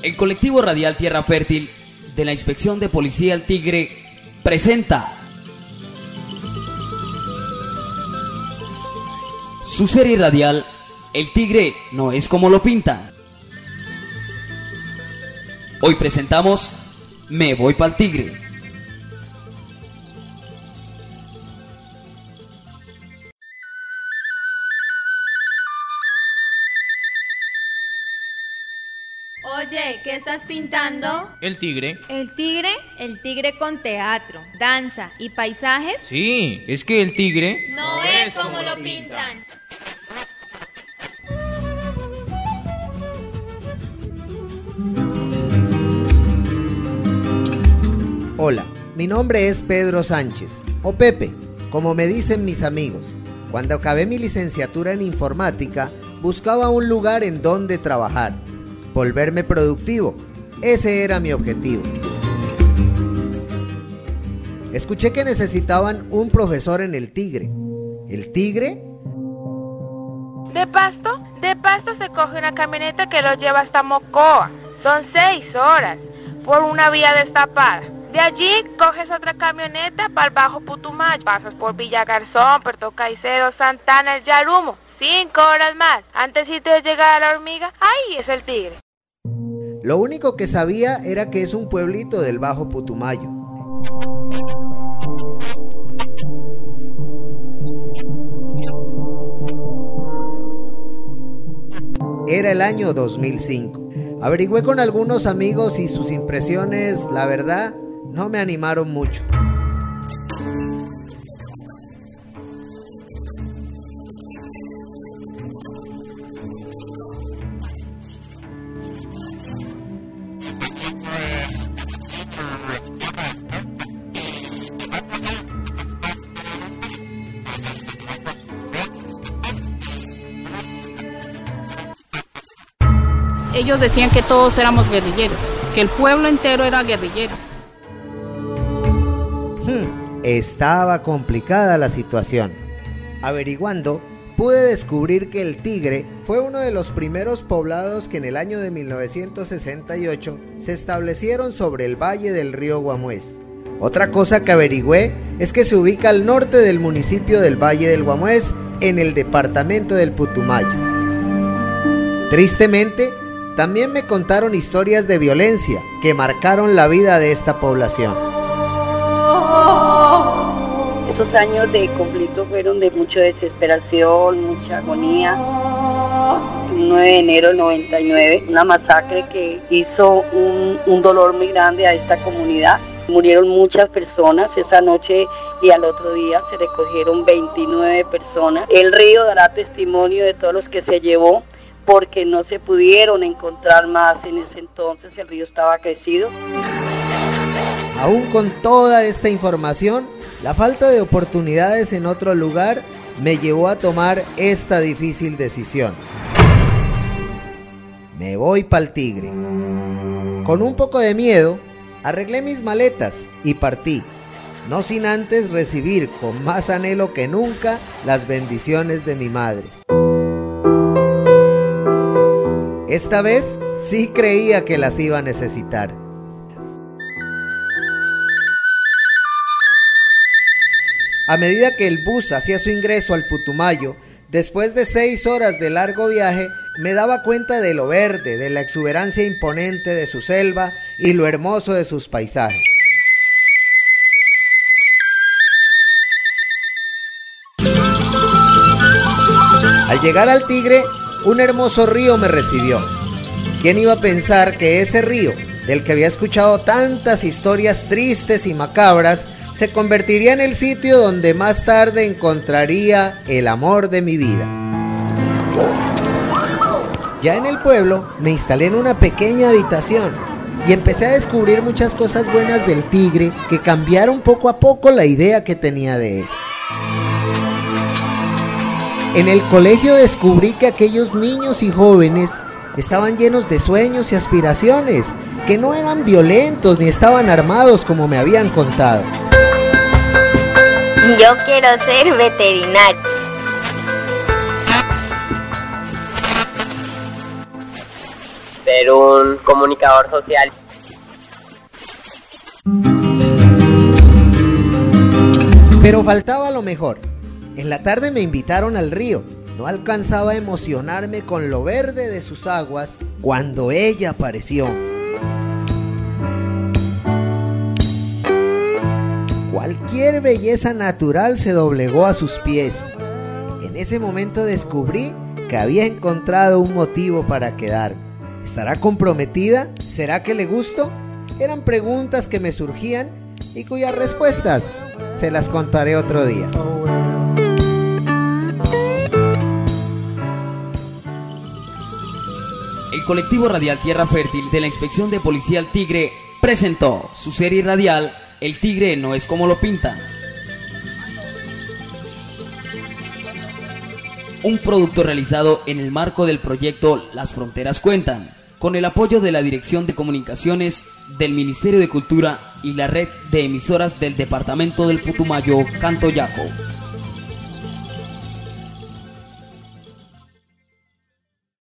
El colectivo radial Tierra Fértil de la Inspección de Policía El Tigre presenta su serie radial El Tigre no es como lo pintan. Hoy presentamos Me voy pa'l Tigre. Oye, ¿qué estás pintando? El tigre. ¿El tigre? El tigre con teatro, danza y paisajes. Sí, es que el tigre No es como lo pintan. Hola, mi nombre es Pedro Sánchez, o Pepe, como me dicen mis amigos. Cuando acabé mi licenciatura en informática, buscaba un lugar en donde trabajar, volverme productivo. Ese era mi objetivo. Escuché que necesitaban un profesor en El Tigre. ¿El Tigre? De Pasto se coge una camioneta que lo lleva hasta Mocoa. Son 6 horas por una vía destapada. De allí coges otra camioneta para el Bajo Putumayo. Pasas por Villa Garzón, Puerto Caicedo, Santana, El Yarumo. 5 horas más. Antesito de llegar a La Hormiga, ahí es El Tigre. Lo único que sabía era que es un pueblito del Bajo Putumayo. Era el año 2005. Averigüé con algunos amigos y sus impresiones, la verdad, no me animaron mucho. Ellos decían que todos éramos guerrilleros, que el pueblo entero era guerrillero. Estaba complicada la situación. Averiguando, pude descubrir que El Tigre fue uno de los primeros poblados que en el año de 1968 se establecieron sobre el valle del río Guamués. Otra cosa que averigüé es que se ubica al norte del municipio del Valle del Guamués, en el departamento del Putumayo. Tristemente, también me contaron historias de violencia que marcaron la vida de esta población. Esos años de conflicto fueron de mucha desesperación, mucha agonía. El 9 de enero del 99, una masacre que hizo un dolor muy grande a esta comunidad. Murieron muchas personas esa noche y al otro día se recogieron 29 personas. El río dará testimonio de todos los que se llevó, porque no se pudieron encontrar más. En ese entonces el río estaba crecido. Aún con toda esta información, la falta de oportunidades en otro lugar me llevó a tomar esta difícil decisión. Me voy pa'l Tigre. Con un poco de miedo, arreglé mis maletas y partí, no sin antes recibir con más anhelo que nunca las bendiciones de mi madre. Esta vez sí creía que las iba a necesitar. A medida que el bus hacía su ingreso al Putumayo, después de 6 horas de largo viaje, me daba cuenta de lo verde, de la exuberancia imponente de su selva y lo hermoso de sus paisajes. Al llegar al Tigre, un hermoso río me recibió. ¿Quién iba a pensar que ese río, del que había escuchado tantas historias tristes y macabras, se convertiría en el sitio donde más tarde encontraría el amor de mi vida? Ya en el pueblo me instalé en una pequeña habitación y empecé a descubrir muchas cosas buenas del Tigre que cambiaron poco a poco la idea que tenía de él. En el colegio descubrí que aquellos niños y jóvenes estaban llenos de sueños y aspiraciones, que no eran violentos ni estaban armados como me habían contado. Yo quiero ser veterinario. ser un comunicador social. Pero faltaba lo mejor. En la tarde me invitaron al río. No alcanzaba a emocionarme con lo verde de sus aguas cuando ella apareció. Cualquier belleza natural se doblegó a sus pies. En ese momento descubrí que había encontrado un motivo para quedarme. ¿Estará comprometida? ¿Será que le gusto? Eran preguntas que me surgían y cuyas respuestas se las contaré otro día. El colectivo radial Tierra Fértil de la Inspección de Policía El Tigre presentó su serie radial El Tigre no es como lo pintan. Un producto realizado en el marco del proyecto Las Fronteras Cuentan, con el apoyo de la Dirección de Comunicaciones del Ministerio de Cultura y la red de emisoras del departamento del Putumayo, Cantoyaco.